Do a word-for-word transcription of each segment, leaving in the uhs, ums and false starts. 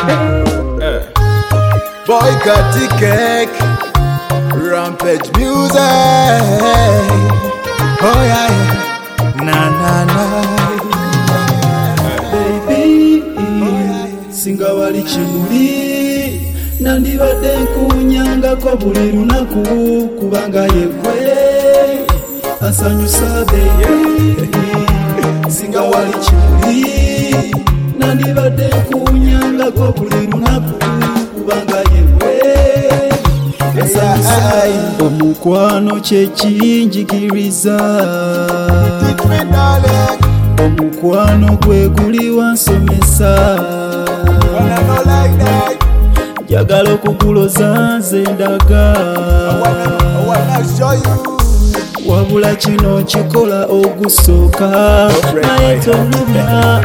Boy Cutty Cake, Rampage Music. Oh yeah, yeah. Na na na. Baby, singa wali chimuli nandibadde nkunyangako buli lunaku kubanga yegwe asanyusa baby. Singa wali chimuli nandibadde nkunyangako buli lunaku kubanga yegwe asanyusa. Omukwano kyekinjigiriza, omukwano gwe guli wansomesa, njagala okuguloza nze ndaga, wabula kino kikola ogusooka naye tolumya.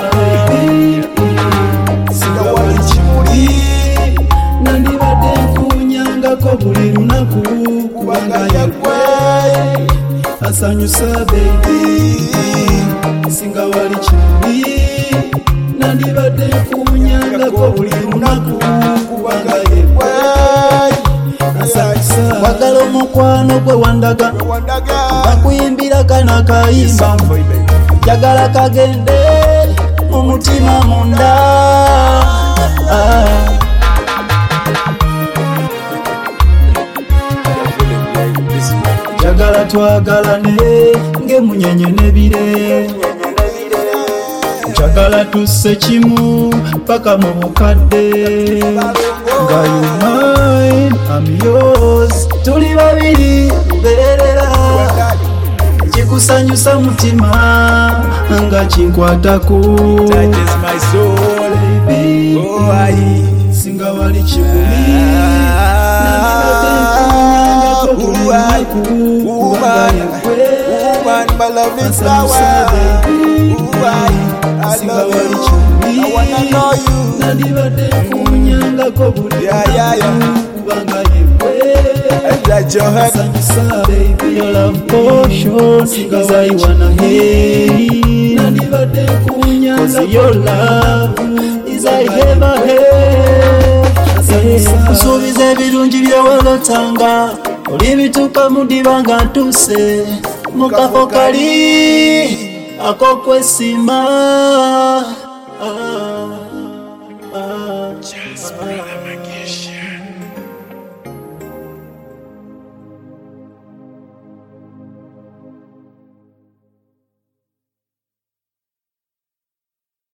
Singa wali kimuli nandibadde nkunyangako buli lunaku kubanga yegwe asanyusa baby. Singa wali kimuli nandibadde nkunyangako buli lunaku kubanga yegwe asanyusa. Wagala omukwano gwe wandaga bakuyimbira kana kayimba, njagala kagende mu mutima munda. ah. Njagala twagalane ng'emunyenye n'ebire, njagala tusse kimu paka mu bukadde, nga you mine I'm yours, tuli babiri lubeerera, kikusanyusa mutima nga kinkwatako. Touches my soul, baby. Oh aye. Singa wali kimuli Woman, my love is flower. Woman, I love you. I wanna know you. Yeah, yeah, yeah. And that your head, baby, your love potion is I wanna hear. Cause your love is I ever heard. Kusuubiza ebirungi byewolotanga, olibituuka mudiba nga ntuse mukafo kali akokwesima. ah, ah, ah.